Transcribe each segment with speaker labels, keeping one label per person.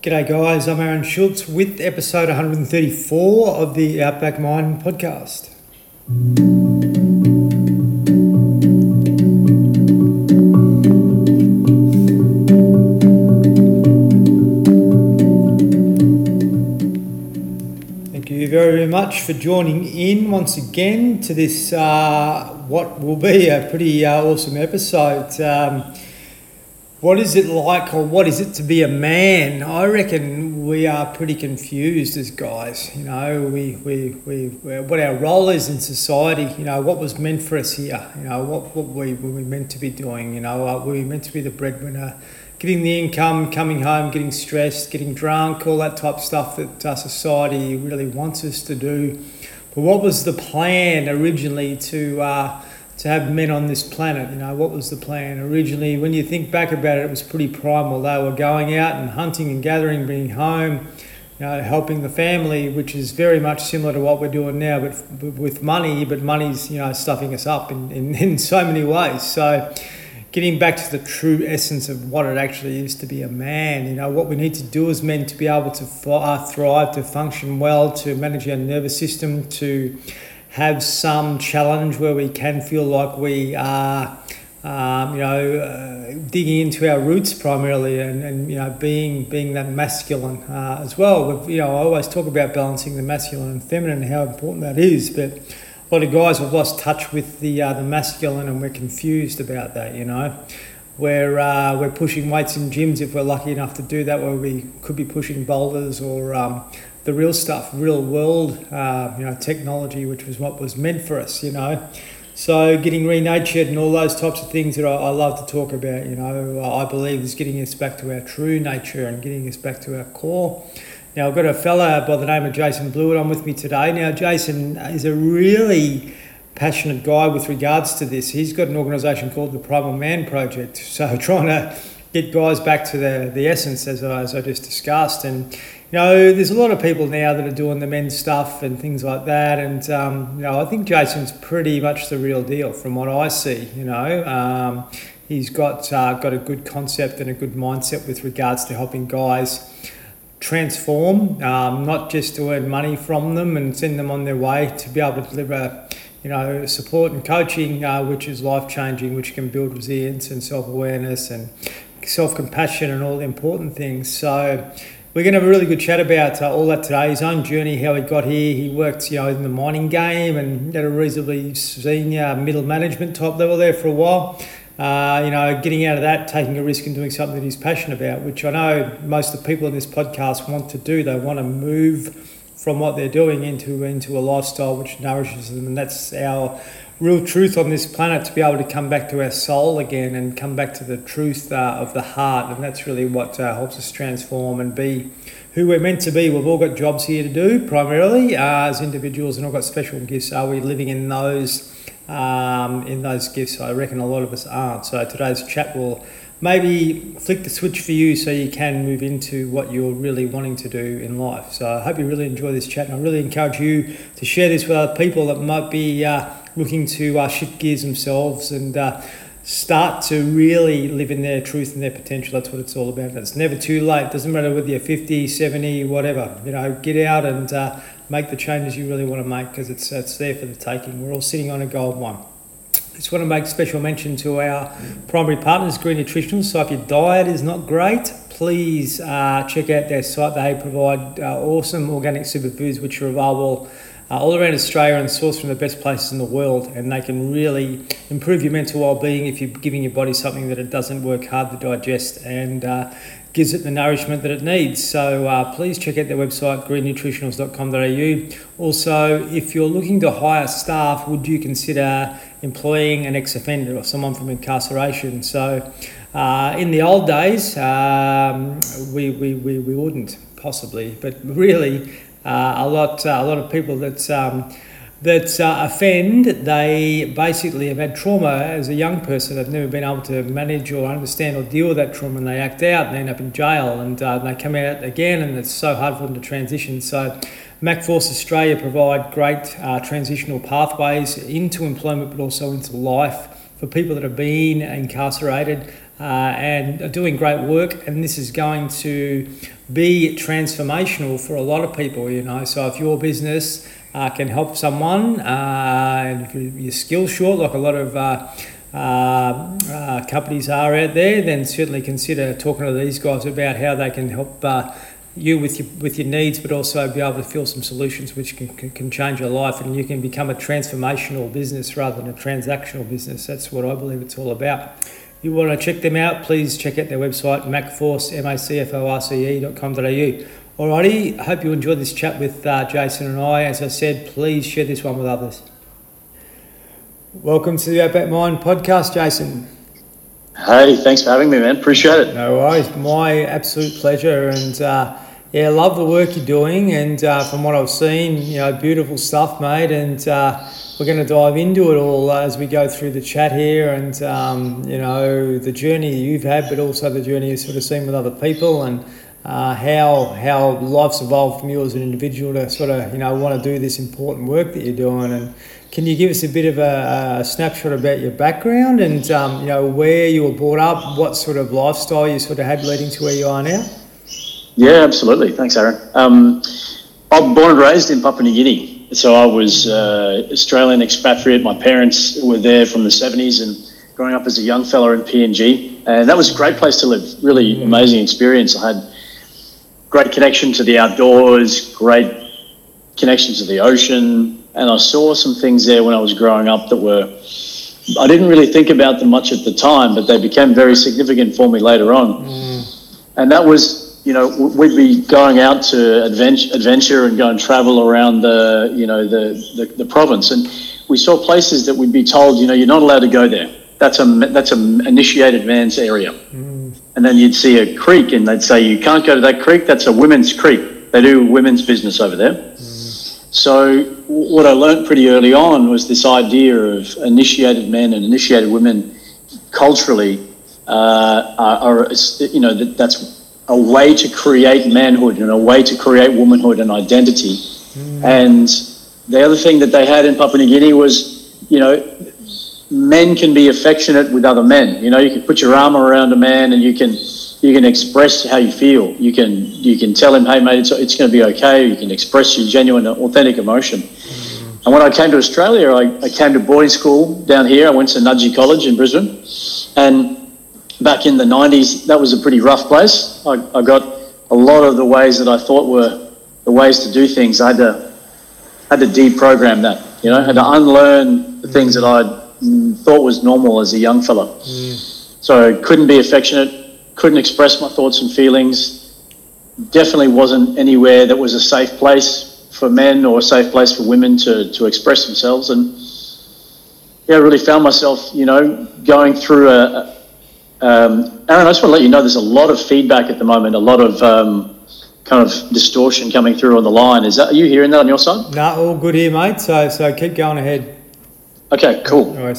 Speaker 1: G'day guys, I'm Aaron Schultz with episode 134 of the Outback Mind podcast. Thank you very much for joining in once again to this what will be a pretty awesome episode. What is it like, or what is it to be a man? I reckon we are pretty confused as guys. You know, we what our role is in society. You know, what was meant for us here. You know, what were we meant to be doing. You know, were we meant to be the breadwinner, getting the income, coming home, getting stressed, getting drunk, all that type of stuff that society really wants us to do. But what was the plan originally to have men on this planet? You know, what was the plan originally? When you think back about it, it was pretty primal. They were going out and hunting and gathering, being home, you know, helping the family, which is very much similar to what we're doing now, but with money. But money's, you know, stuffing us up in so many ways. So getting back to the true essence of what it actually is to be a man, you know, what we need to do as men to be able to thrive, to function well, to manage our nervous system, to have some challenge where we can feel like we are, digging into our roots primarily, and you know, being that masculine as well. You know, I always talk about balancing the masculine and feminine and how important that is, but a lot of guys have lost touch with the masculine, and we're confused about that. You know, we're pushing weights in gyms if we're lucky enough to do that, where we could be pushing boulders or the real stuff, real world, technology, which was what was meant for us, you know. So getting renatured and all those types of things that I love to talk about, you know, I believe is getting us back to our true nature and getting us back to our core. Now, I've got a fella by the name of Jason Blewett on with me today. Now, Jason is a really passionate guy with regards to this. He's got an organisation called the Primal Man Project, so trying to get guys back to the essence, as I just discussed. And you know, there's a lot of people now that are doing the men's stuff and things like that, and I think Jason's pretty much the real deal from what I see. You know, he's got a good concept and a good mindset with regards to helping guys transform, not just to earn money from them and send them on their way, to be able to deliver, you know, support and coaching, which is life-changing, which can build resilience and self-awareness and self-compassion and all the important things. So we're going to have a really good chat about all that today, his own journey, how he got here. He worked, you know, in the mining game and at a reasonably senior middle management type level there for a while. Getting out of that, taking a risk and doing something that he's passionate about, which I know most of the people in this podcast want to do. They want to move from what they're doing into a lifestyle which nourishes them, and that's our real truth on this planet, to be able to come back to our soul again and come back to the truth of the heart. And that's really what helps us transform and be who we're meant to be. We've all got jobs here to do primarily as individuals, and all got special gifts. Are we living in those gifts? I reckon a lot of us aren't. So today's chat will maybe flick the switch for you so you can move into what you're really wanting to do in life. So I hope you really enjoy this chat, and I really encourage you to share this with other people that might be looking to shift gears themselves and start to really live in their truth and their potential. That's what it's all about. And it's never too late. Doesn't matter whether you're 50, 70, whatever. You know, get out and make the changes you really want to make, because it's there for the taking. We're all sitting on a gold mine. I just want to make special mention to our primary partners, Green Nutritionals. So if your diet is not great, please check out their site. They provide awesome organic superfoods which are available all around Australia and sourced from the best places in the world, and they can really improve your mental well-being if you're giving your body something that it doesn't work hard to digest and gives it the nourishment that it needs. So please check out their website, greennutritionals.com.au. Also, if you're looking to hire staff, would you consider employing an ex-offender or someone from incarceration? So in the old days, we wouldn't possibly, but really a lot of people that offend, they basically have had trauma as a young person. They've never been able to manage or understand or deal with that trauma, and they act out and they end up in jail, and they come out again, and it's so hard for them to transition. So MacForce Australia provide great transitional pathways into employment, but also into life for people that have been incarcerated. and are doing great work, and this is going to be transformational for a lot of people, so if your business can help someone, and if you're skill short, like a lot of companies are out there, then certainly consider talking to these guys about how they can help you with your needs, but also be able to fill some solutions which can change your life, and you can become a transformational business rather than a transactional business. That's what I believe it's all about. If you want to check them out, please check out their website, macforce, macforce.com.au. Alrighty, I hope you enjoyed this chat with Jason and I. As I said, please share this one with others. Welcome to the Outback Mind podcast, Jason.
Speaker 2: Hey, thanks for having me, man. Appreciate it.
Speaker 1: No worries. My absolute pleasure. And I love the work you're doing. And from what I've seen, beautiful stuff, mate. And we're going to dive into it all as we go through the chat here, and the journey you've had, but also the journey you've sort of seen with other people, and how life's evolved from you as an individual to sort of want to do this important work that you're doing. And can you give us a bit of a snapshot about your background and where you were brought up, what sort of lifestyle you sort of had leading to where you are now?
Speaker 2: Yeah, absolutely. Thanks, Aaron. I'm born and raised in Papua New Guinea, so I was Australian expatriate. My parents were there from the 70s, and growing up as a young fella in PNG, and that was a great place to live. Really amazing experience. I had great connection to the outdoors, great connection to the ocean, and I saw some things there when I was growing up that I didn't really think about them much at the time, but they became very significant for me later on. And that was, we'd be going out to adventure and go and travel around the province, and we saw places that we'd be told, you're not allowed to go there. That's an initiated man's area. And then you'd see a creek and they'd say, you can't go to that creek, that's a women's creek. They do women's business over there. So what I learned pretty early on was this idea of initiated men and initiated women culturally that's a way to create manhood and a way to create womanhood and identity. And the other thing that they had in Papua New Guinea was, men can be affectionate with other men. You can put your arm around a man and you can express how you feel. You can tell him, hey mate, it's going to be okay. You can express your genuine, authentic emotion. And when I came to Australia, I came to boarding school down here. I went to Nudgee College in Brisbane, and back in the 90s, that was a pretty rough place. I got a lot of the ways that I thought were the ways to do things. I had to deprogram that. I had to unlearn the things that I thought was normal as a young fella. So I couldn't be affectionate, couldn't express my thoughts and feelings, definitely wasn't anywhere that was a safe place for men or a safe place for women to express themselves. And I really found myself, going through Aaron, I just want to let you know there's a lot of feedback at the moment, a lot of kind of distortion coming through on the line. Are you hearing that on your side?
Speaker 1: No, all good here, mate. So keep going ahead.
Speaker 2: Okay, cool.
Speaker 1: Nice.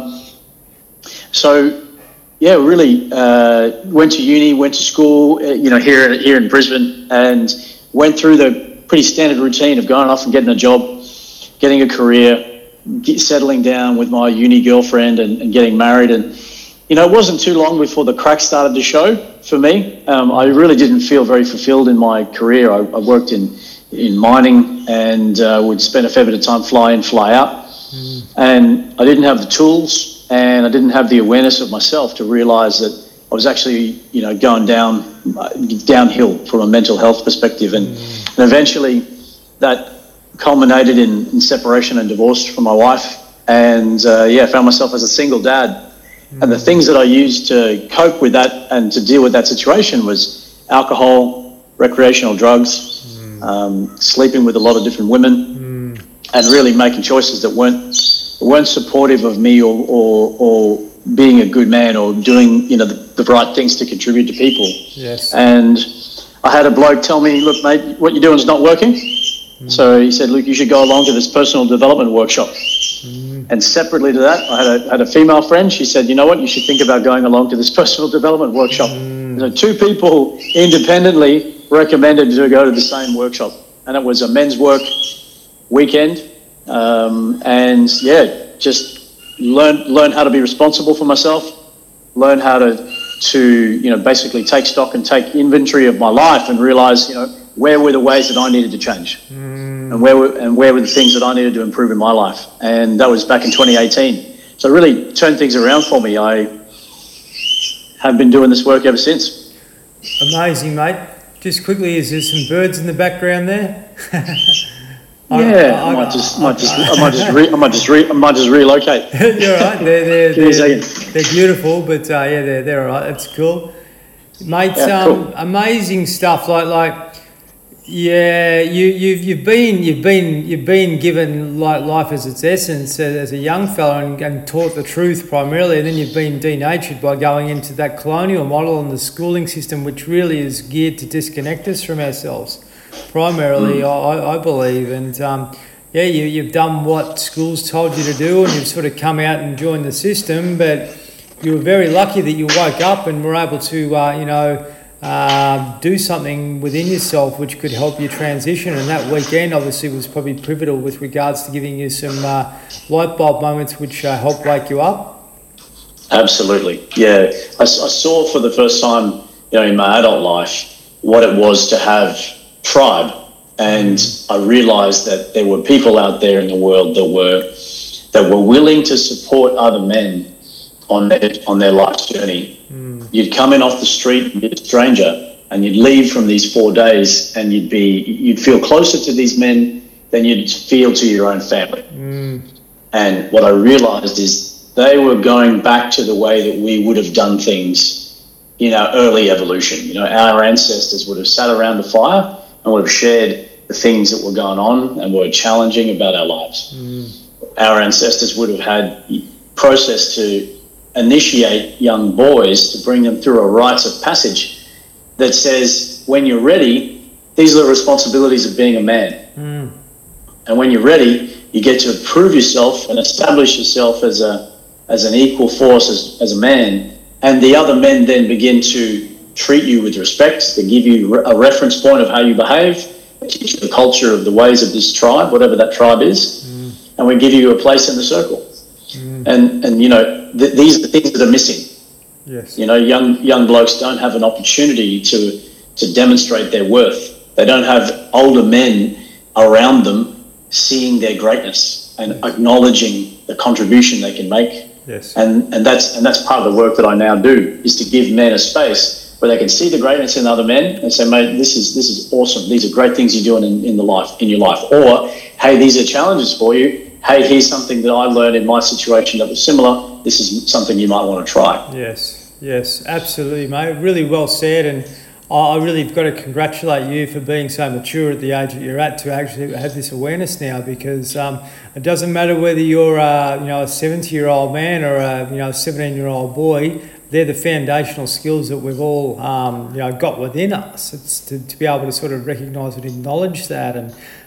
Speaker 2: Really went to uni, went to school, here in Brisbane, and went through the pretty standard routine of going off and getting a job, getting a career, settling down with my uni girlfriend and getting married. And, it wasn't too long before the cracks started to show for me. I really didn't feel very fulfilled in my career. I worked in mining and would spend a fair bit of time fly in, fly out. And I didn't have the tools and I didn't have the awareness of myself to realise that I was actually, going downhill from a mental health perspective. And eventually that culminated in separation and divorce from my wife. And found myself as a single dad. And the things that I used to cope with that and to deal with that situation was alcohol, recreational drugs, sleeping with a lot of different women, and really making choices that weren't supportive of me or being a good man or doing the right things to contribute to people.
Speaker 1: Yes.
Speaker 2: And I had a bloke tell me, look mate, what you're doing is not working. So he said, look, you should go along to this personal development workshop. And separately to that, I had a female friend. She said, you know what, you should think about going along to this personal development workshop. So two people independently recommended to go to the same workshop. And it was a men's work weekend. Just learn how to be responsible for myself, learn how to to basically take stock and take inventory of my life and realize where were the ways that I needed to change, and where were the things that I needed to improve in my life. And that was back in 2018. So it really turned things around for me. I have been doing this work ever since.
Speaker 1: Amazing, mate. Just quickly, is there some birds in the background there?
Speaker 2: I might just relocate.
Speaker 1: You're right. They're beautiful, but they're all right. It's cool, mate. Cool. Amazing stuff. You've been given life as its essence as a young fella and taught the truth primarily, and then you've been denatured by going into that colonial model and the schooling system, which really is geared to disconnect us from ourselves. Primarily, I believe, and you've done what schools told you to do, and you've sort of come out and joined the system. But you were very lucky that you woke up and were able to, do something within yourself which could help you transition. And that weekend, obviously, was probably pivotal with regards to giving you some light bulb moments which helped wake you up.
Speaker 2: Absolutely, yeah. I saw for the first time, in my adult life, what it was to have tribe, and I realized that there were people out there in the world that were willing to support other men on their life's journey. You'd come in off the street and be a stranger, and you'd leave from these 4 days, and you'd feel closer to these men than you'd feel to your own family. And what I realized is they were going back to the way that we would have done things in our early evolution. Our ancestors would have sat around the fire and would have shared the things that were going on and were challenging about our lives. Our ancestors would have had process to initiate young boys to bring them through a rites of passage that says, when you're ready, these are the responsibilities of being a man. And when you're ready, you get to prove yourself and establish yourself as an equal force as a man. And the other men then begin to treat you with respect. They give you a reference point of how you behave. They teach you the culture of the ways of this tribe, whatever that tribe is. And we give you a place in the circle. And these are the things that are missing.
Speaker 1: Yes.
Speaker 2: Young blokes don't have an opportunity to demonstrate their worth. They don't have older men around them seeing their greatness and acknowledging the contribution they can make.
Speaker 1: Yes.
Speaker 2: And that's part of the work that I now do, is to give men a space where they can see the greatness in other men and say, mate, this is awesome. These are great things you're doing in your life. Or, hey, these are challenges for you. Hey, here's something that I learned in my situation that was similar. This is something you might want to try.
Speaker 1: Yes, absolutely, mate. Really well said. And I really have got to congratulate you for being so mature at the age that you're at to actually have this awareness now, because it doesn't matter whether you're a 70-year-old man or a 17-year-old boy. They're the foundational skills that we've all got within us. It's to be able to sort of recognise and acknowledge that.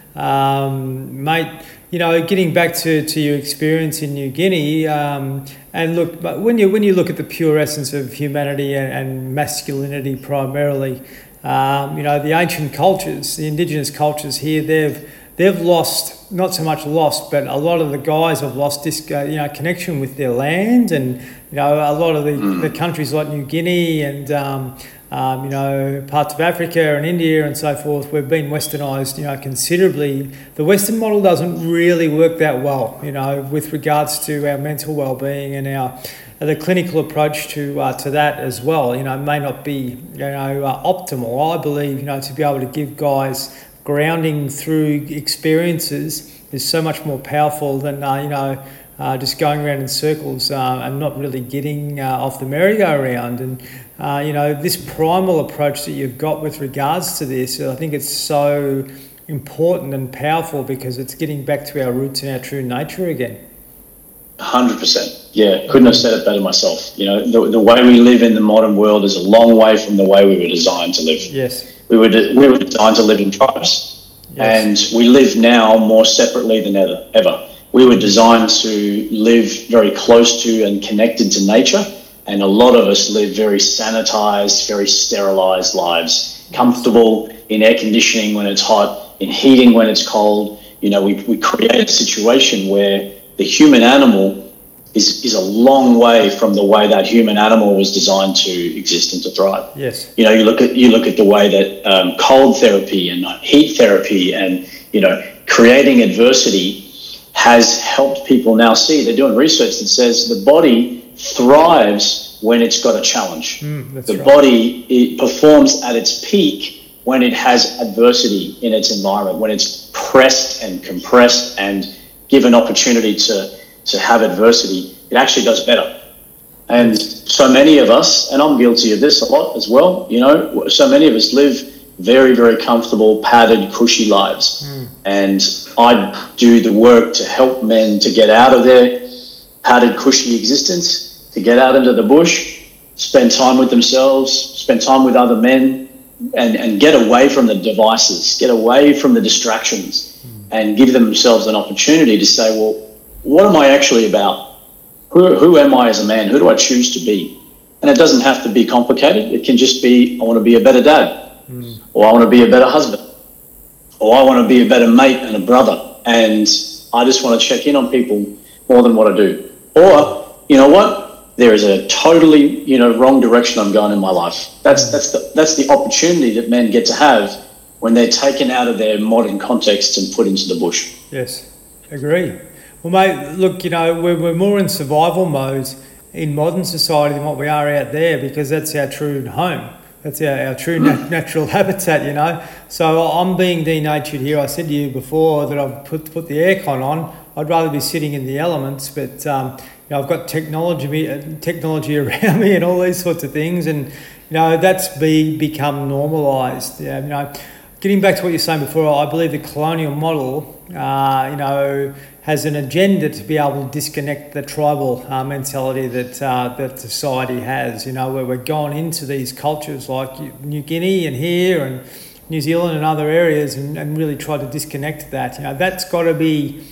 Speaker 1: And mate, getting back to your experience in New Guinea, and look, but when you look at the pure essence of humanity and masculinity primarily, the ancient cultures, the indigenous cultures here, they've lost, not so much lost, but a lot of the guys have lost this connection with their land, and a lot of the countries like New Guinea and parts of Africa and India and so forth, we've been westernised, considerably. The Western model doesn't really work that well, with regards to our mental well-being and the clinical approach to that as well. May not be, optimal. I believe, to be able to give guys grounding through experiences is so much more powerful than, just going around in circles and not really getting off the merry-go-round. And this primal approach that you've got with regards to this, I think it's so important and powerful because it's getting back to our roots and our true nature again.
Speaker 2: 100%. Yeah, couldn't have said it better myself. The way we live in the modern world is a long way from the way we were designed to live.
Speaker 1: Yes.
Speaker 2: We were designed to live in tribes, and we live now more separately than ever. We were designed to live very close to and connected to nature. And a lot of us live very sanitized, very sterilized lives, comfortable in air conditioning when it's hot, in heating when it's cold. We create a situation where the human animal is a long way from the way that human animal was designed to exist and to thrive.
Speaker 1: Yes.
Speaker 2: You know, you look at the way that cold therapy and heat therapy and, you know, creating adversity has helped people now see. They're doing research that says the body thrives when it's got a challenge. The body, it performs at its peak when it has adversity in its environment, when it's pressed and compressed and given opportunity to have adversity, it actually does better. And so many of us, and I'm guilty of this a lot as well, you know, so many of us live very, very comfortable, padded, cushy lives. And I do the work to help men to get out of their padded, cushy existence, to get out into the bush, spend time with themselves, spend time with other men, and get away from the devices, get away from the distractions, and give themselves an opportunity to say, well, what am I actually about? Who am I as a man? Who do I choose to be? And it doesn't have to be complicated. It can just be, I want to be a better dad, or I want to be a better husband, or I want to be a better mate and a brother. And I just want to check in on people more than what I do. Or, you know what? There is a totally, you know, wrong direction I'm going in my life. That's the opportunity that men get to have when they're taken out of their modern context and put into the bush.
Speaker 1: Yes, agree. Well, mate, look, you know, we're more in survival mode in modern society than what we are out there, because that's our true home. That's our true natural habitat, you know. So I'm being denatured here. I said to you before that I've put the aircon on. I'd rather be sitting in the elements, but you know, I've got technology around me and all these sorts of things, and you know, that's become normalised. You know, getting back to what you're saying before, I believe the colonial model, you know, has an agenda to be able to disconnect the tribal mentality that society has. You know, where we're going into these cultures like New Guinea and here and New Zealand and other areas, and really try to disconnect that. You know, that's got to be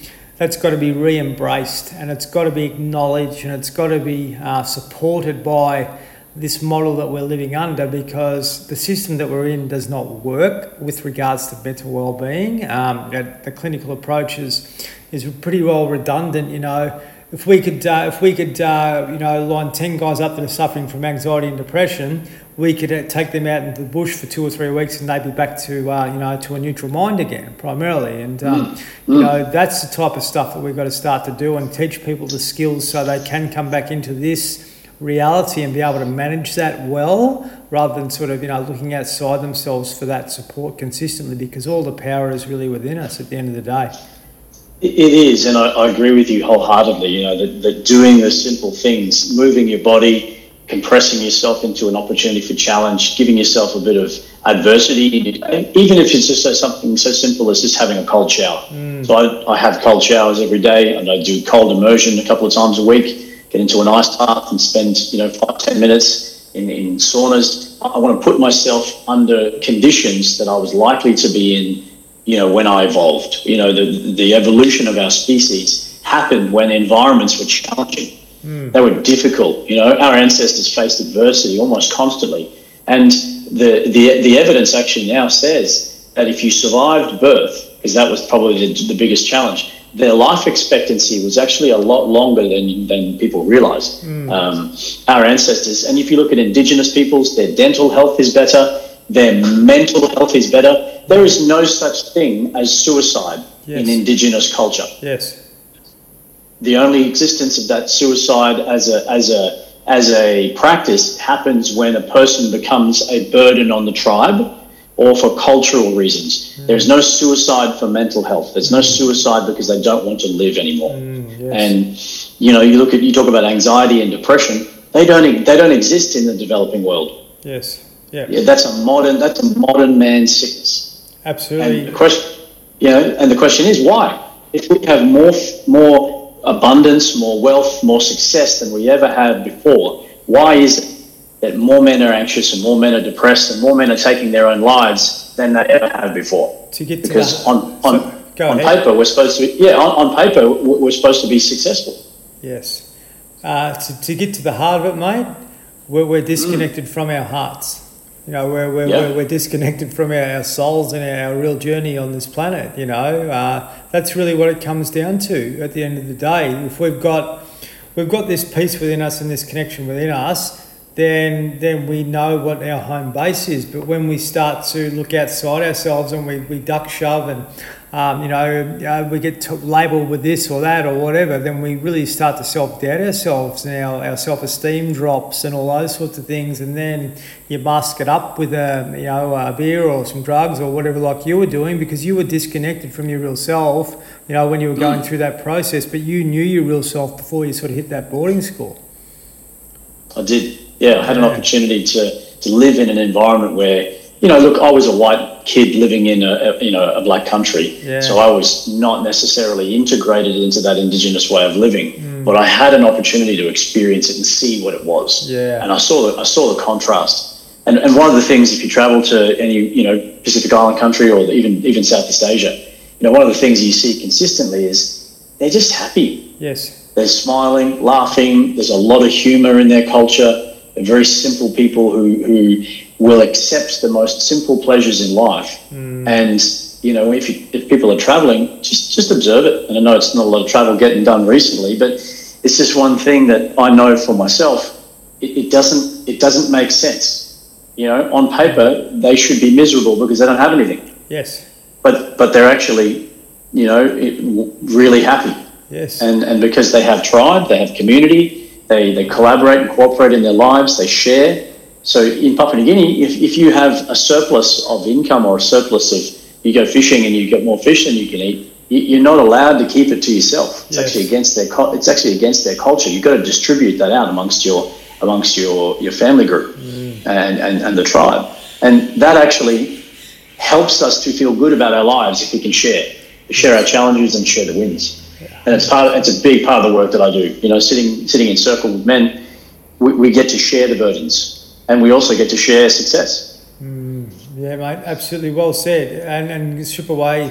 Speaker 1: re-embraced, and it's got to be acknowledged, and it's got to be supported by this model that we're living under, because the system that we're in does not work with regards to mental well-being. The clinical approach is pretty well redundant. You know, if we could you know, line 10 guys up that are suffering from anxiety and depression, we could take them out into the bush for 2 or 3 weeks, and they'd be back to you know, to a neutral mind again, primarily. And you know, that's the type of stuff that we've got to start to do, and teach people the skills so they can come back into this reality and be able to manage that well, rather than sort of, you know, looking outside themselves for that support consistently, because all the power is really within us at the end of the day.
Speaker 2: It is, and I agree with you wholeheartedly. You know, that doing the simple things, moving your body, compressing yourself into an opportunity for challenge, giving yourself a bit of adversity, even if it's just something so simple as just having a cold shower. So I have cold showers every day, and I do cold immersion a couple of times a week, get into an ice bath and spend, you know, 5-10 minutes in saunas. I want to put myself under conditions that I was likely to be in, you know, when I evolved. You know, the evolution of our species happened when environments were challenging. They were difficult. You know, our ancestors faced adversity almost constantly. And the evidence actually now says that if you survived birth, because that was probably the biggest challenge, their life expectancy was actually a lot longer than people realize. Our ancestors, and if you look at Indigenous peoples, their dental health is better, their mental health is better. There is no such thing as suicide in Indigenous culture.
Speaker 1: Yes.
Speaker 2: The only existence of that suicide as a practice happens when a person becomes a burden on the tribe, or for cultural reasons. There's no suicide for mental health. There's no suicide because they don't want to live anymore. And you know, you talk about anxiety and depression. They don't exist in the developing world.
Speaker 1: Yes. Yeah.
Speaker 2: That's a modern man's sickness.
Speaker 1: Absolutely.
Speaker 2: And the question is why? If we have more abundance, more wealth, more success than we ever had before, why is it that more men are anxious and more men are depressed and more men are taking their own lives than they ever have before? Because on paper we're supposed to be successful.
Speaker 1: Yes. To get to the heart of it, mate, we're disconnected from our hearts. You know, we're disconnected from our souls and our real journey on this planet. You know, that's really what it comes down to at the end of the day. If we've got we've got this peace within us and this connection within us, then we know what our home base is. But when we start to look outside ourselves and we duck shove and we get labelled with this or that or whatever, then we really start to self-doubt ourselves, and our self-esteem drops and all those sorts of things. And then you mask it up with a beer or some drugs or whatever, like you were doing, because you were disconnected from your real self, when you were going through that process. But you knew your real self before you sort of hit that boarding school.
Speaker 2: I did. Yeah, I had an opportunity to live in an environment where, look, I was a white kid living in a black country, so I was not necessarily integrated into that Indigenous way of living, but I had an opportunity to experience it and see what it was.
Speaker 1: Yeah.
Speaker 2: And I saw the contrast. And one of the things, if you travel to any Pacific Island country or even Southeast Asia, one of the things you see consistently is they're just happy.
Speaker 1: Yes.
Speaker 2: They're smiling, laughing. There's a lot of humor in their culture. They're very simple people who will accept the most simple pleasures in life. And if people are traveling, just observe it. And I know it's not a lot of travel getting done recently, but it's just one thing that I know for myself. It doesn't make sense. On paper they should be miserable because they don't have anything.
Speaker 1: Yes.
Speaker 2: But they're actually really happy.
Speaker 1: Yes.
Speaker 2: And because they have tribe, they have community. They collaborate and cooperate in their lives. They share. So in Papua New Guinea, if you have a surplus of income or a surplus of, you go fishing and you get more fish than you can eat, you're not allowed to keep it to yourself. It's actually against their culture. You've got to distribute that out amongst your family group and the tribe. And that actually helps us to feel good about our lives if we can share our challenges and share the wins. And it's a big part of the work that I do. Sitting in circle with men, we get to share the burdens, and we also get to share success.
Speaker 1: Yeah, mate, absolutely well said. And strip away,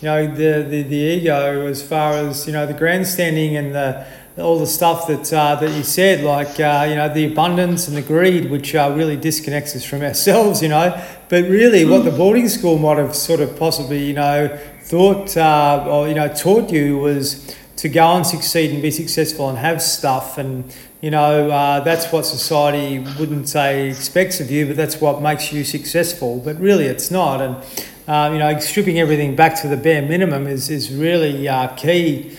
Speaker 1: the ego as far as the grandstanding and all the stuff that you said, like the abundance and the greed, which really disconnects us from ourselves. But really, what the boarding school might have sort of possibly thought or taught you was to go and succeed and be successful and have stuff, and that's what society wouldn't say expects of you, but that's what makes you successful. But really it's not. And stripping everything back to the bare minimum is really key,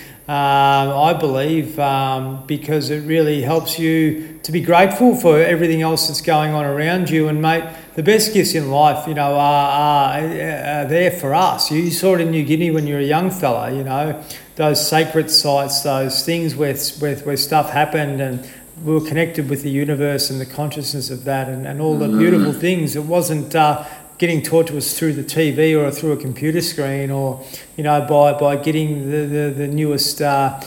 Speaker 1: I believe, because it really helps you to be grateful for everything else that's going on around you. And mate, the best gifts in life, are there for us. You saw it in New Guinea when you were a young fella, those sacred sites, those things where stuff happened, and we were connected with the universe and the consciousness of that, and all the beautiful things. It wasn't getting taught to us through the TV or through a computer screen, or by getting the newest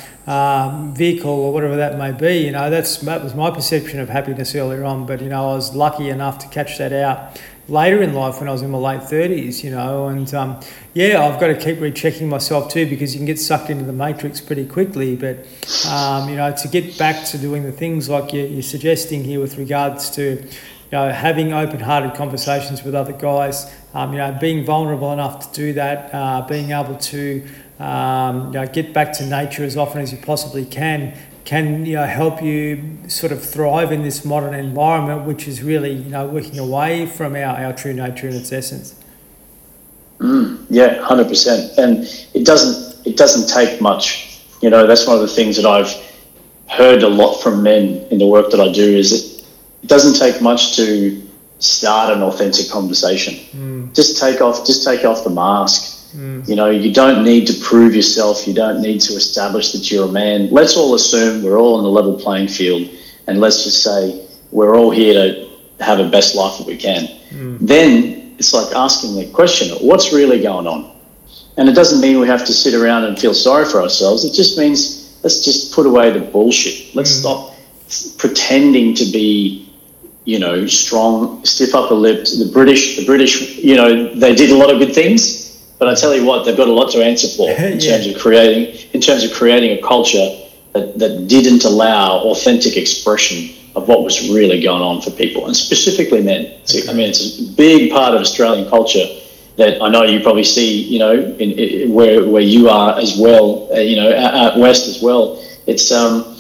Speaker 1: vehicle or whatever that may be. That was my perception of happiness earlier on. But I was lucky enough to catch that out later in life when I was in my late 30s. And I've got to keep rechecking myself too, because you can get sucked into the matrix pretty quickly. But to get back to doing the things like you're suggesting here with regards to having open-hearted conversations with other guys, being vulnerable enough to do that, being able to get back to nature as often as you possibly can help you sort of thrive in this modern environment, which is really working away from our true nature in its essence.
Speaker 2: 100%. And it doesn't take much. That's one of the things that I've heard a lot from men in the work that I do, is that it doesn't take much to start an authentic conversation. Just take off the mask. You don't need to prove yourself. You don't need to establish that you're a man. Let's all assume we're all on the level playing field, and let's just say we're all here to have the best life that we can. Then it's like asking the question, what's really going on? And it doesn't mean we have to sit around and feel sorry for ourselves. It just means let's just put away the bullshit. Let's stop pretending to be strong, stiff upper lips. The British, they did a lot of good things, but I tell you what, they've got a lot to answer for in terms of creating a culture that didn't allow authentic expression of what was really going on for people, and specifically men. It's a big part of Australian culture that I know you probably see, in where you are as well, out west as well. It's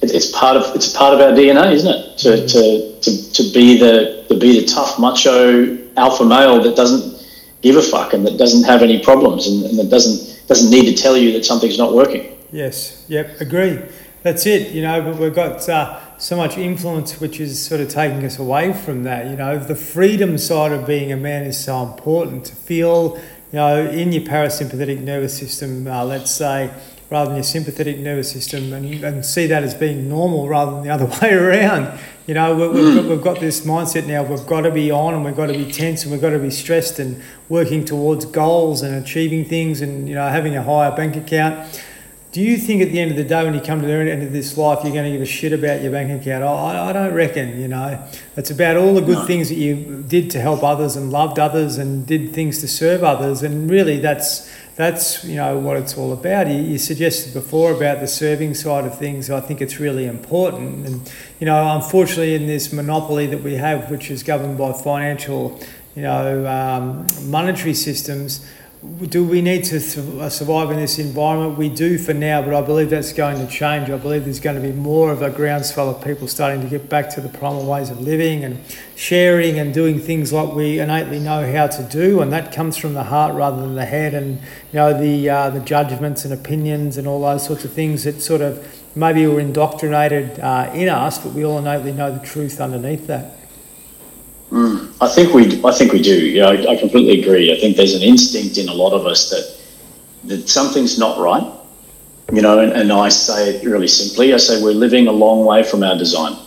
Speaker 2: it's part of our DNA, isn't it? To be the tough macho alpha male that doesn't give a fuck and that doesn't have any problems and that doesn't need to tell you that something's not working.
Speaker 1: Yes. Yep. Agree. That's it. But we've got so much influence which is sort of taking us away from that. The freedom side of being a man is so important. To feel, in your parasympathetic nervous system, let's say, rather than your sympathetic nervous system, and see that as being normal rather than the other way around. We've got this mindset now. We've got to be on, and we've got to be tense, and we've got to be stressed, and working towards goals and achieving things, and having a higher bank account. Do you think at the end of the day, when you come to the end of this life, you're going to give a shit about your bank account? I don't reckon. It's about all the good things that you did to help others and loved others and did things to serve others, and really that's what it's all about. You suggested before about the serving side of things. I think it's really important, and unfortunately, in this monopoly that we have, which is governed by financial, monetary systems. Do we need to survive in this environment? We do for now, but I believe that's going to change. I believe there's going to be more of a groundswell of people starting to get back to the primal ways of living and sharing and doing things like we innately know how to do, and that comes from the heart rather than the head. And the judgments and opinions and all those sorts of things that sort of maybe were indoctrinated in us, but we all innately know the truth underneath that.
Speaker 2: I think we do. I completely agree. I think there's an instinct in a lot of us that something's not right. And I say it really simply. I say we're living a long way from our design.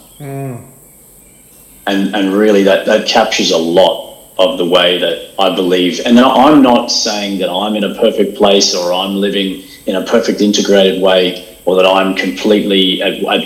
Speaker 2: And really that captures a lot of the way that I believe. And I'm not saying that I'm in a perfect place or I'm living in a perfect integrated way, or that I'm completely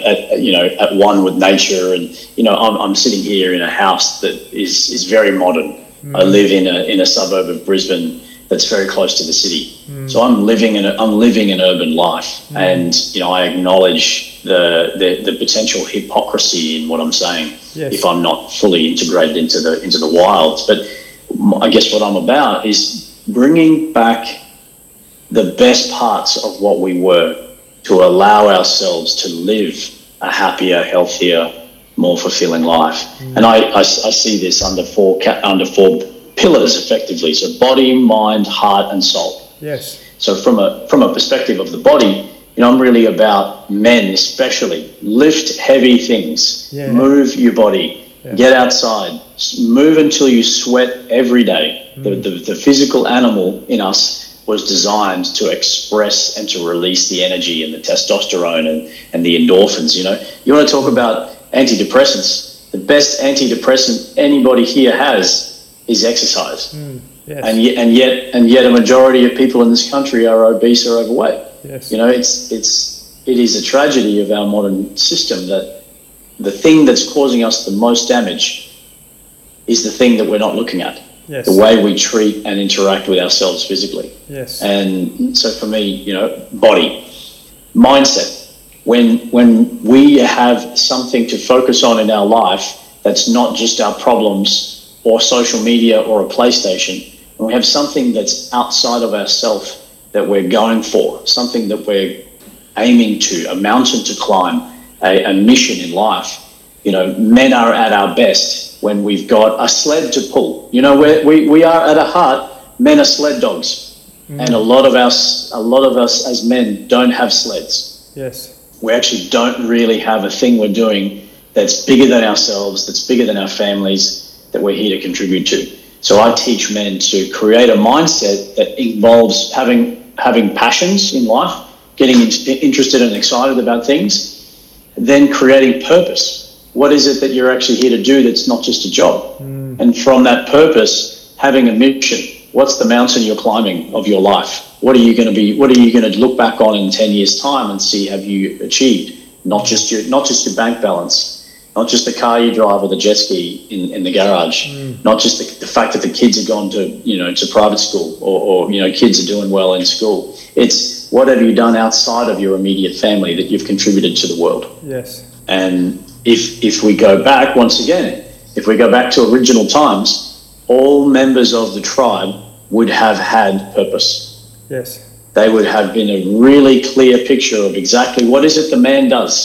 Speaker 2: at one with nature. And I'm sitting here in a house that is very modern. I live in a suburb of Brisbane that's very close to the city. So I'm living an urban life, and I acknowledge the potential hypocrisy in what I'm saying.
Speaker 1: Yes.
Speaker 2: If I'm not fully integrated into the wilds. But I guess what I'm about is bringing back the best parts of what we were, to allow ourselves to live a happier, healthier, more fulfilling life. And I see this under four pillars, effectively. So body, mind, heart, and soul.
Speaker 1: Yes.
Speaker 2: So from a perspective of the body, I'm really about men especially. Lift heavy things. Yeah. Move your body. Yeah. Get outside. Move until you sweat every day. The physical animal in us was designed to express and to release the energy and the testosterone and the endorphins. You want to talk about antidepressants. The best antidepressant anybody here has is exercise. Yes. And yet a majority of people in this country are obese or overweight.
Speaker 1: Yes.
Speaker 2: It is a tragedy of our modern system that the thing that's causing us the most damage is the thing that we're not looking at.
Speaker 1: Yes.
Speaker 2: The way we treat and interact with ourselves physically.
Speaker 1: Yes.
Speaker 2: And so for me, body, mindset. When we have something to focus on in our life that's not just our problems or social media or a PlayStation, and we have something that's outside of ourselves that we're going for, something that we're aiming to, a mountain to climb, a mission in life. Men are at our best when we've got a sled to pull. We are at a heart, men are sled dogs. And a lot of us as men don't have sleds.
Speaker 1: Yes.
Speaker 2: We actually don't really have a thing we're doing that's bigger than ourselves, that's bigger than our families, that we're here to contribute to. So I teach men to create a mindset that involves having passions in life, getting interested and excited about things, then creating purpose. What is it that you're actually here to do that's not just a job? And from that purpose, having a mission. What's the mountain you're climbing of your life? What are you going to look back on in 10 years' time and see have you achieved? Not just your bank balance, not just the car you drive or the jet ski in the garage, not just the fact that the kids have gone to private school or kids are doing well in school. It's what have you done outside of your immediate family that you've contributed to the world?
Speaker 1: Yes.
Speaker 2: And if we go back, once again, if we go back to original times, all members of the tribe would have had purpose.
Speaker 1: Yes.
Speaker 2: They would have been a really clear picture of exactly what is it the man does.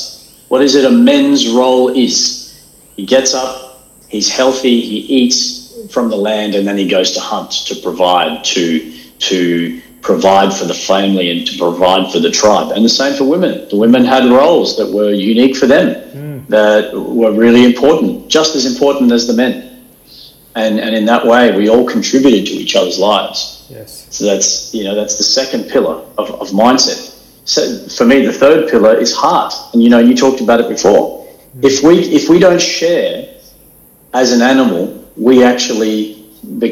Speaker 2: what is it a man's role is. He gets up, he's healthy, he eats from the land, and then he goes to hunt, to provide, to provide for the family and to provide for the tribe. And the same for women. The women had roles that were unique for them, that were really important, just as important as the men. And in that way, we all contributed to each other's lives.
Speaker 1: Yes.
Speaker 2: So that's the second pillar of mindset. So for me, the third pillar is heart. And you talked about it before. If we don't share as an animal, we actually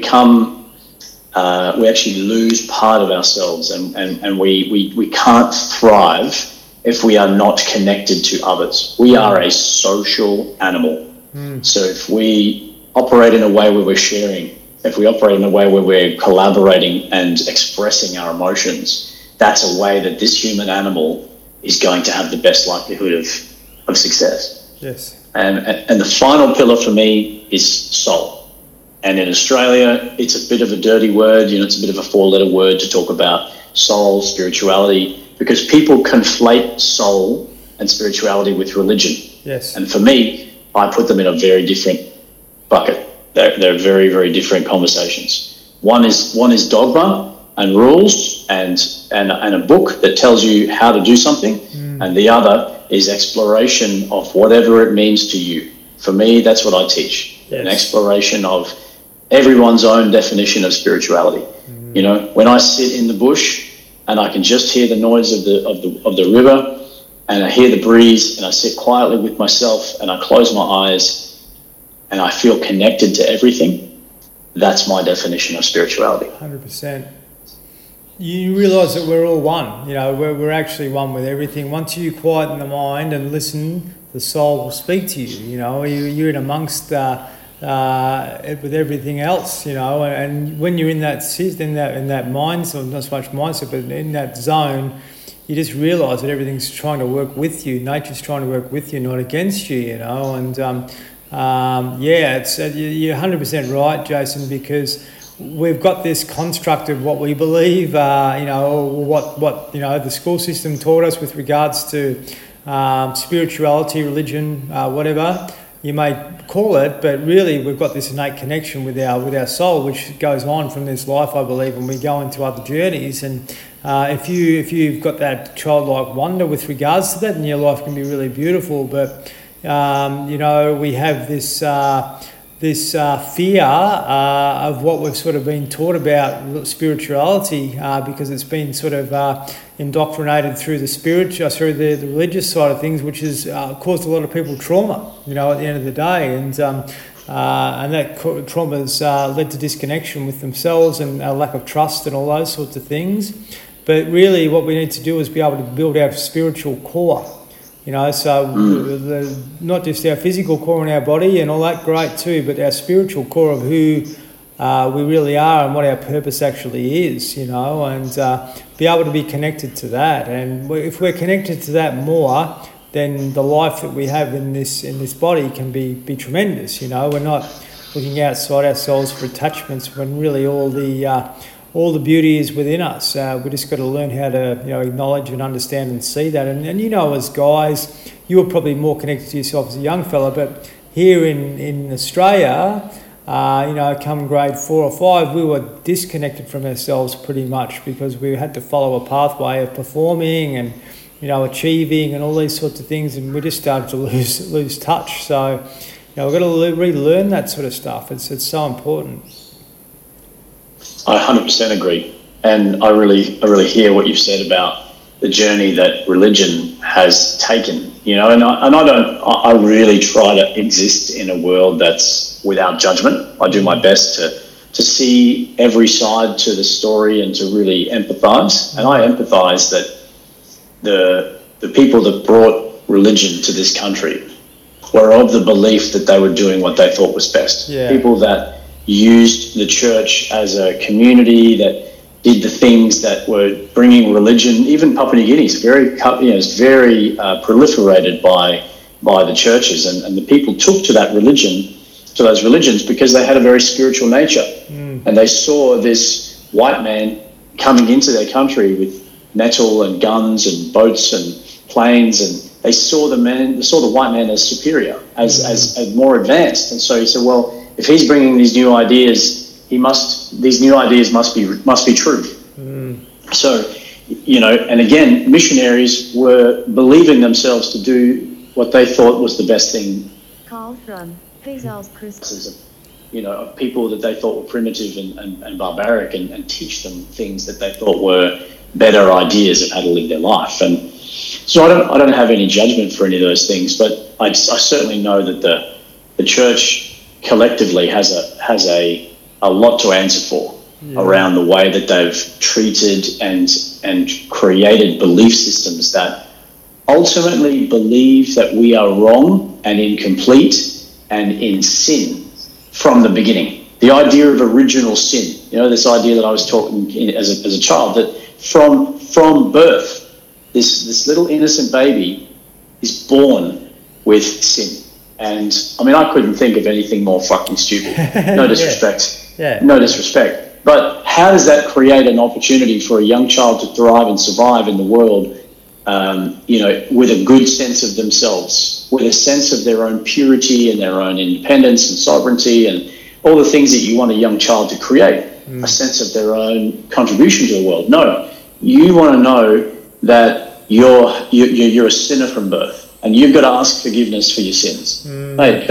Speaker 2: we actually lose part of ourselves, and we can't thrive if we are not connected to others. We are a social animal. So if we operate in a way where we're sharing, if we operate in a way where we're collaborating and expressing our emotions, that's a way that this human animal is going to have the best likelihood of success.
Speaker 1: Yes.
Speaker 2: And the final pillar for me is soul. And in Australia, it's a bit of a dirty word, it's a bit of a 4-letter word to talk about soul, spirituality, because people conflate soul and spirituality with religion.
Speaker 1: Yes.
Speaker 2: And for me, I put them in a very different bucket. They're very, very different conversations. One is dogma and rules and a book that tells you how to do something, and the other is exploration of whatever it means to you. For me, that's what I teach. Yes. An exploration of everyone's own definition of spirituality. When I sit in the bush and I can just hear the noise of the river, and I hear the breeze, and I sit quietly with myself and I close my eyes and I feel connected to everything, that's my definition of spirituality.
Speaker 1: 100%. You realise that we're all one. We're actually one with everything. Once you quieten the mind and listen, the soul will speak to you. You're in amongst with everything else. And when you're in that mindset, not so much mindset, but in that zone, you just realise that everything's trying to work with you. Nature's trying to work with you, not against you. And you're 100% right, Jason, because we've got this construct of what we believe, what the school system taught us with regards to spirituality, religion, whatever you may call it, but really we've got this innate connection with our soul, which goes on from this life, I believe, and we go into other journeys. And if you've got that childlike wonder with regards to that, then your life can be really beautiful. But we have this fear of what we've sort of been taught about spirituality, because it's been sort of indoctrinated through the religious side of things, which has caused a lot of people trauma, at the end of the day. And that trauma has led to disconnection with themselves and a lack of trust and all those sorts of things. But really what we need to do is be able to build our spiritual core. Not just our physical core in our body and all that, great too, but our spiritual core of who we really are and what our purpose actually is, and be able to be connected to that. And if we're connected to that more, then the life that we have in this body can be tremendous. We're not looking outside ourselves for attachments when really all the beauty is within us. We just got to learn how to acknowledge and understand and see that. And as guys, you were probably more connected to yourself as a young fella, but here in Australia, come grade 4 or 5, we were disconnected from ourselves pretty much because we had to follow a pathway of performing and achieving and all these sorts of things, and we just started to lose touch. So we've got to relearn that sort of stuff. It's so important.
Speaker 2: I 100% agree, and I really hear what you've said about the journey that religion has taken. I really try to exist in a world that's without judgment. I do my best to see every side to the story and to really empathise. And I empathise that the people that brought religion to this country were of the belief that they were doing what they thought was best. Yeah. People that used the church as a community, that did the things that were bringing religion. Even Papua New Guinea is very proliferated by the churches, and the people took to those religions because they had a very spiritual nature, and they saw this white man coming into their country with metal and guns and boats and planes, and they saw the white man as superior, as more advanced. And so he said, well, if he's bringing these new ideas, these new ideas must be true. So, and again, missionaries were believing themselves to do what they thought was the best thing.
Speaker 3: Call from Bezos Chris.
Speaker 2: Of people that they thought were primitive and barbaric, and teach them things that they thought were better ideas of how to live their life. And so I don't have any judgment for any of those things, but I certainly know that the church collectively has a lot to answer for around the way that they've treated and created belief systems that ultimately believe that we are wrong and incomplete and in sin from the beginning. The idea of original sin, this idea that I was talking as a child, that from birth, this little innocent baby is born with sin. And I mean, I couldn't think of anything more fucking stupid. No disrespect. No disrespect. But how does that create an opportunity for a young child to thrive and survive in the world, with a good sense of themselves, with a sense of their own purity and their own independence and sovereignty and all the things that you want a young child to create, a sense of their own contribution to the world? No, you want to know that you're a sinner from birth, and you've got to ask forgiveness for your sins. Right?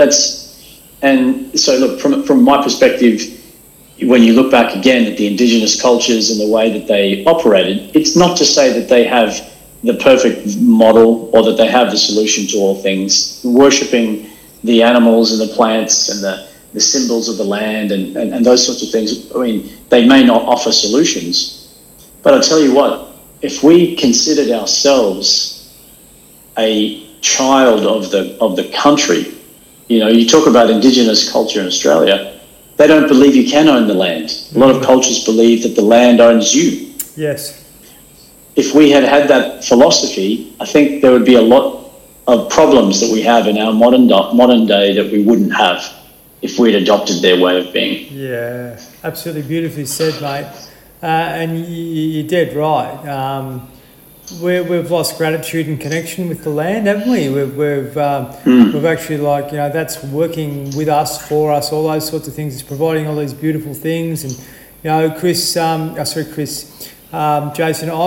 Speaker 2: And so look, from my perspective, when you look back again at the indigenous cultures and the way that they operated, it's not to say that they have the perfect model or that they have the solution to all things. Worshipping the animals and the plants and the symbols of the land and those sorts of things, I mean, they may not offer solutions. But I'll tell you what, if we considered ourselves a child of the country, you talk about indigenous culture in Australia, they don't believe you can own the land. A lot of cultures believe that the land owns you.
Speaker 1: Yes.
Speaker 2: If we had that philosophy, I think there would be a lot of problems that we have in our modern day that we wouldn't have if we'd adopted their way of being.
Speaker 1: Yeah, absolutely beautifully said, mate. And you're dead right. We've lost gratitude and connection with the land, haven't we? We've actually that's working with us, for us, all those sorts of things. It's providing all these beautiful things. And Jason, I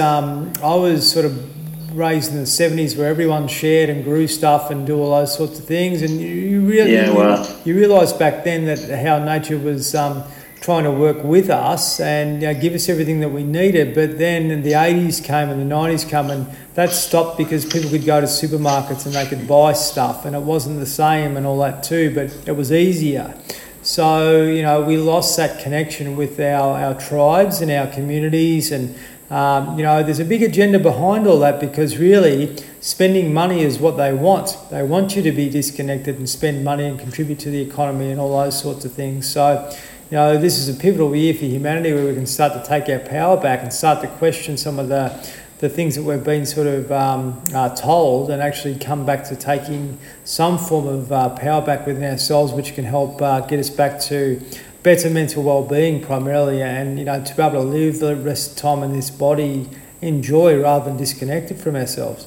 Speaker 1: was sort of raised in the 70s where everyone shared and grew stuff and do all those sorts of things. And you realise back then that how nature was trying to work with us and give us everything that we needed. But then the 80s came and the 90s came, and that stopped because people could go to supermarkets and they could buy stuff, and it wasn't the same and all that too, but it was easier. So, we lost that connection with our tribes and our communities, and there's a big agenda behind all that, because really spending money is what they want. They want you to be disconnected and spend money and contribute to the economy and all those sorts of things. So, this is a pivotal year for humanity where we can start to take our power back and start to question some of the things that we've been sort of told, and actually come back to taking some form of power back within ourselves, which can help get us back to better mental well-being primarily, and to be able to live the rest of the time in this body in joy rather than disconnected from ourselves.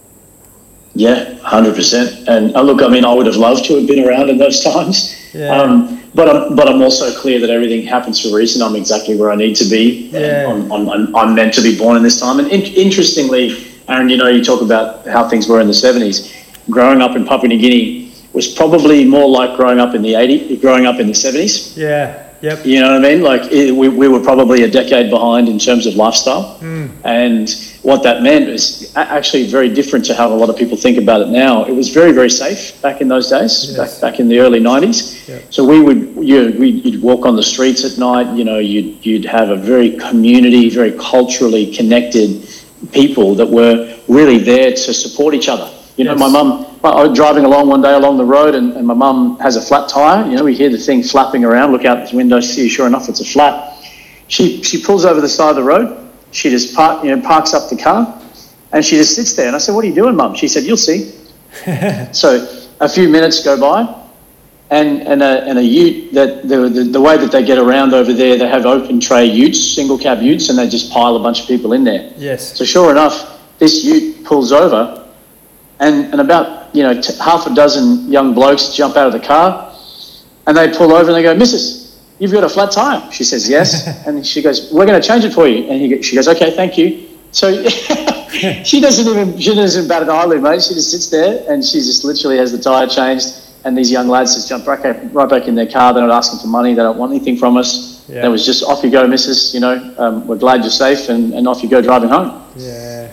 Speaker 2: Yeah, 100%. And look, I mean, I would have loved to have been around in those times.
Speaker 1: Yeah.
Speaker 2: But I'm also clear that everything happens for a reason. I'm exactly where I need to be.
Speaker 1: Yeah.
Speaker 2: I'm meant to be born in this time. And interestingly, Aaron, you talk about how things were in the 70s. Growing up in Papua New Guinea was probably more like growing up in the 70s.
Speaker 1: Yeah. Yep.
Speaker 2: You know what I mean? Like we were probably a decade behind in terms of lifestyle. And what that meant was actually very different to how a lot of people think about it now. It was very, very safe back in those days,
Speaker 1: yes.
Speaker 2: back in the early 90s.
Speaker 1: Yep.
Speaker 2: So you'd walk on the streets at night, you'd have a very very culturally connected people that were really there to support each other.
Speaker 1: Yes.
Speaker 2: My mum, I was driving along one day along the road, and my mum has a flat tyre. We hear the thing flapping around, look out the window, see, sure enough, it's a flat. She pulls over the side of the road. She just parks up the car, and she just sits there. And I said, "What are you doing, Mum?" She said, "You'll see." So a few minutes go by, and a ute, that the way that they get around over there, they have open tray utes, single cab utes, and they just pile a bunch of people in there.
Speaker 1: Yes.
Speaker 2: So sure enough, this ute pulls over, and about half a dozen young blokes jump out of the car, and they pull over and they go, "Mrs., you've got a flat tire." She says, "Yes," and she goes, "We're going to change it for you." And she goes, "Okay, thank you." So she doesn't bat an eyelid, mate. She just sits there and she just literally has the tyre changed, and these young lads just jump right back in their car. They're not asking for money. They don't want anything from us. Yeah. It was just, "Off you go, missus. We're glad you're safe," and off you go driving home.
Speaker 1: Yeah.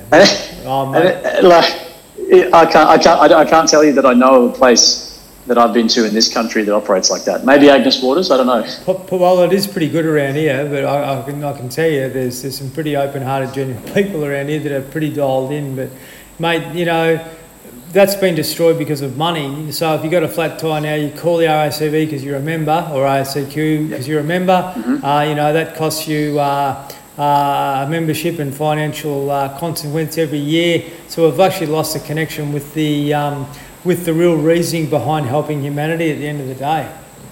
Speaker 2: I can't tell you that I know of a place that I've been to in this country that operates like that. Maybe Agnes Waters, I don't know.
Speaker 1: Well, it is pretty good around here, but I can tell you there's some pretty open-hearted, genuine people around here that are pretty dialed in. But, mate, that's been destroyed because of money. So if you got a flat tyre now, you call the RACV because you're a member, or RACQ because you're a member. Mm-hmm. That costs you a membership and financial consequence every year. So we've actually lost the connection with the real reasoning behind helping humanity at the end of the day.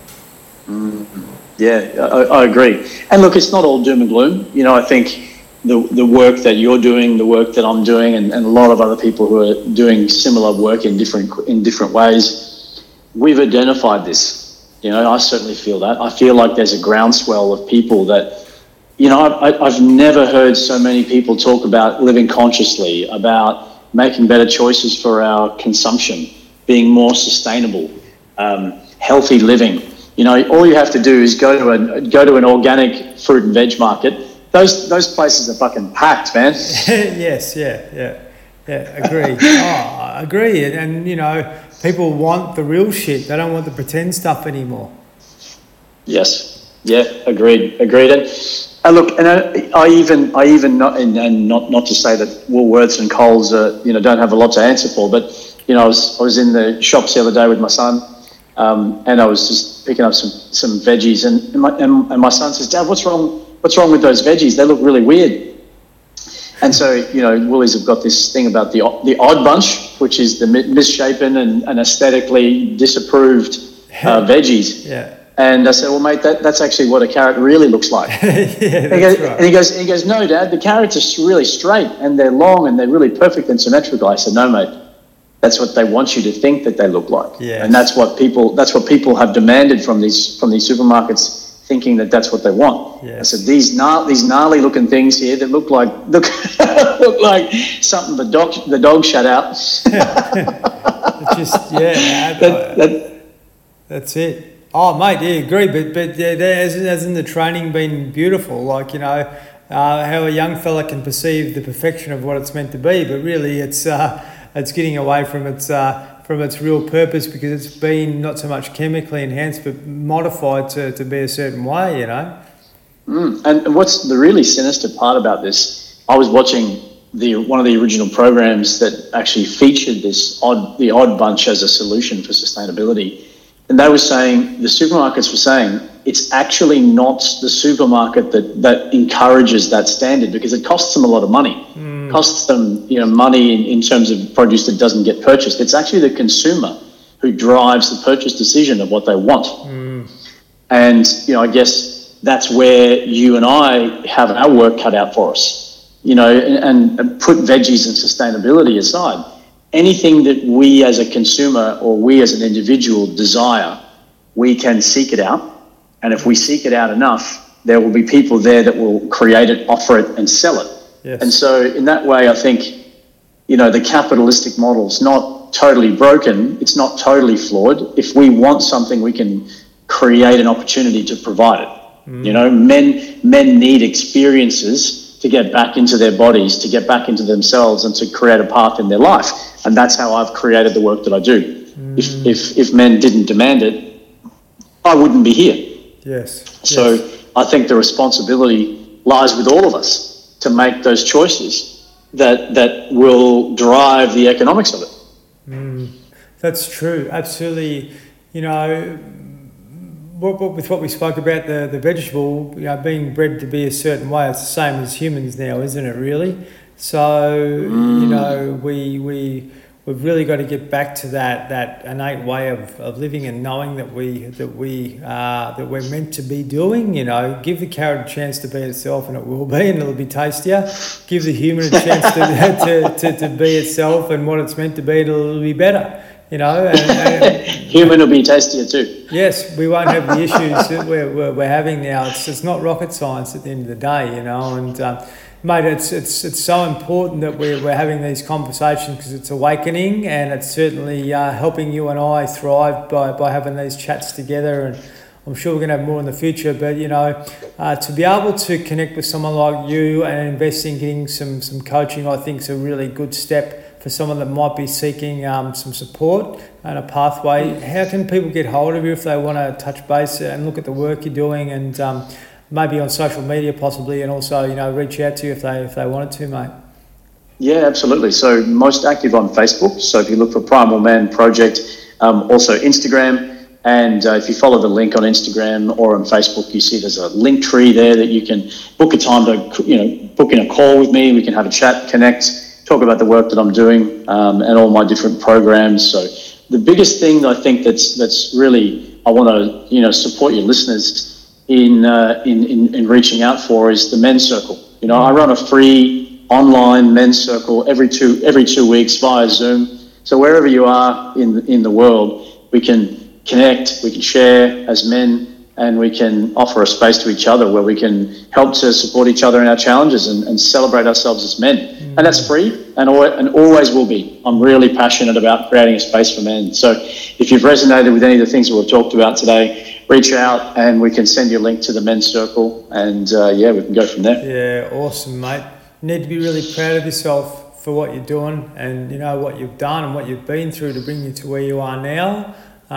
Speaker 2: Yeah, I agree. And look, it's not all doom and gloom. I think the work that you're doing, the work that I'm doing, and a lot of other people who are doing similar work in different ways, we've identified this. I certainly feel that. I feel like there's a groundswell of people that, I've never heard so many people talk about living consciously, about making better choices for our consumption, being more sustainable, healthy living. All you have to do is go to an organic fruit and veg market. Those places are fucking packed, man.
Speaker 1: Yes, yeah, agreed. I agree. And people want the real shit. They don't want the pretend stuff anymore.
Speaker 2: Yes, yeah, agreed. And look, and I even not to say that Woolworths and Coles don't have a lot to answer for, but I was in the shops the other day with my son, and I was just picking up some veggies, and my son says, "Dad, what's wrong with those veggies? They look really weird." And so Woolies have got this thing about the odd bunch, which is the misshapen and aesthetically disapproved veggies.
Speaker 1: Yeah.
Speaker 2: And I said, "Well, mate, that's actually what a carrot really looks like."
Speaker 1: Yeah, that's right.
Speaker 2: And he goes, "No, Dad, the carrots are really straight and they're long and they're really perfect and symmetrical." I said, "No, mate, that's what they want you to think that they look like."
Speaker 1: Yes.
Speaker 2: And that's what people have demanded from these supermarkets, thinking that that's what they want. Yes. I said, these gnarly looking things here that look like something the dog shut out.
Speaker 1: That's it. Oh, mate, yeah, agree. But hasn't the training been beautiful? Like, how a young fella can perceive the perfection of what it's meant to be, but really it's getting away from its real purpose because it's been not so much chemically enhanced, but modified to be a certain way,
Speaker 2: And what's the really sinister part about this? I was watching one of the original programs that actually featured the odd bunch as a solution for sustainability. And they were saying, the supermarkets were saying, it's actually not the supermarket that encourages that standard because it costs them a lot of money. Costs them, money in terms of produce that doesn't get purchased. It's actually the consumer who drives the purchase decision of what they want. And, I guess that's where you and I have our work cut out for us, and put veggies and sustainability aside. Anything that we as a consumer or we as an individual desire, we can seek it out. And if we seek it out enough, there will be people there that will create it, offer it, and sell it. Yes. And so in that way, I think, the capitalistic model is not totally broken. It's not totally flawed. If we want something, we can create an opportunity to provide it. Men need experiences to get back into their bodies, to get back into themselves and to create a path in their life. And that's how I've created the work that I do. If men didn't demand it, I wouldn't be here.
Speaker 1: Yes.
Speaker 2: So I think the responsibility lies with all of us to make those choices that will drive the economics of it.
Speaker 1: That's true. Absolutely. With what we spoke about, the vegetable, being bred to be a certain way, it's the same as humans now, isn't it, really? So, we we've really got to get back to that innate way of living and knowing that we're meant to be doing. You know, give the carrot a chance to be itself, and it will be, and it'll be tastier. Give the human a chance to be itself, and what it's meant to be, it'll be better. You know, and
Speaker 2: human will be tastier too.
Speaker 1: Yes, we won't have the issues that we're having now. It's not rocket science at the end of the day, you know. And mate, it's so important that we're having these conversations, because it's awakening, and it's certainly helping you and I thrive by having these chats together. And I'm sure we're going to have more in the future. But you know, to be able to connect with someone like you and invest in getting some coaching, I think is a really good step for someone that might be seeking some support and a pathway. How can people get hold of you if they want to touch base and look at the work you're doing, and maybe on social media possibly, and also, you know, reach out to you if they wanted to, mate?
Speaker 2: Yeah, absolutely. So most active on Facebook. So if you look for Primal Man Project, also Instagram. And if you follow the link on Instagram or on Facebook, you see there's a link tree there that you can book a time to, you know, book in a call with me. We can have a chat, connect, talk about the work that I'm doing, and all my different programs. So the biggest thing I think that's really, I want to, you know, support your listeners in reaching out for is the men's circle. You know, I run a free online men's circle every two weeks via Zoom. So wherever you are in the world, we can connect, we can share as men, and we can offer a space to each other where we can help to support each other in our challenges and celebrate ourselves as men. And that's free and always will be. I'm really passionate about creating a space for men. So if you've resonated with any of the things that we've talked about today, reach out and we can send you a link to the men's circle, and yeah, we can go from there.
Speaker 1: Yeah, awesome, mate. You need to be really proud of yourself for what you're doing, and you know what you've done and what you've been through to bring you to where you are now.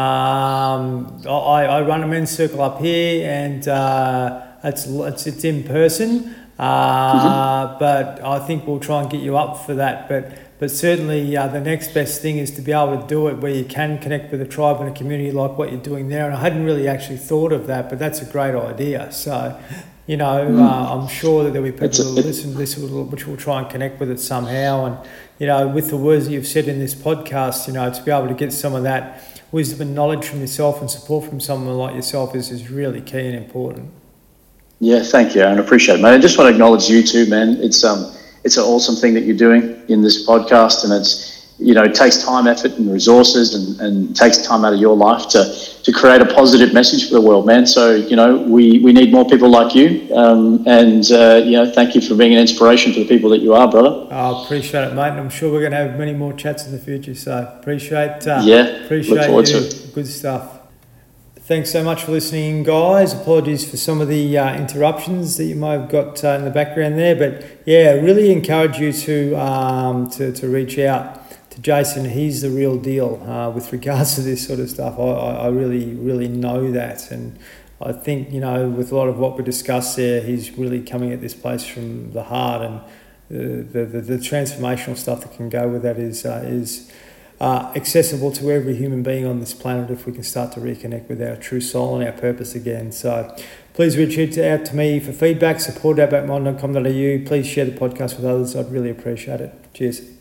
Speaker 1: I run a men's circle up here, and it's in person, but I think we'll try and get you up for that. But certainly the next best thing is to be able to do it where you can connect with a tribe and a community like what you're doing there. And I hadn't really actually thought of that, but that's a great idea. So, you know, I'm sure that there'll be people who listen to this which will try and connect with it somehow. And, you know, with the words that you've said in this podcast, you know, to be able to get some of that wisdom and knowledge from yourself and support from someone like yourself is really key and important.
Speaker 2: Yeah, thank you, Aaron. I appreciate it, man. I just want to acknowledge you too, man. It's an awesome thing that you're doing in this podcast, and it's, you know, it takes time, effort and resources, and takes time out of your life to create a positive message for the world, man. So, you know, we need more people like you, and you know, thank you for being an inspiration for the people that you are, brother.
Speaker 1: I appreciate it, mate, and I'm sure we're going to have many more chats in the future, so appreciate
Speaker 2: look forward to it.
Speaker 1: Good stuff. Thanks so much for listening, guys. Apologies for some of the interruptions that you might have got in the background there, but yeah, really encourage you to reach out to Jason. He's the real deal with regards to this sort of stuff. I really know that, and I think, you know, with a lot of what we discussed there, he's really coming at this place from the heart, and the transformational stuff that can go with that is accessible to every human being on this planet if we can start to reconnect with our true soul and our purpose again. So please reach out to me for feedback, support@backmind.com.au. Please share the podcast with others. I'd really appreciate it. Cheers.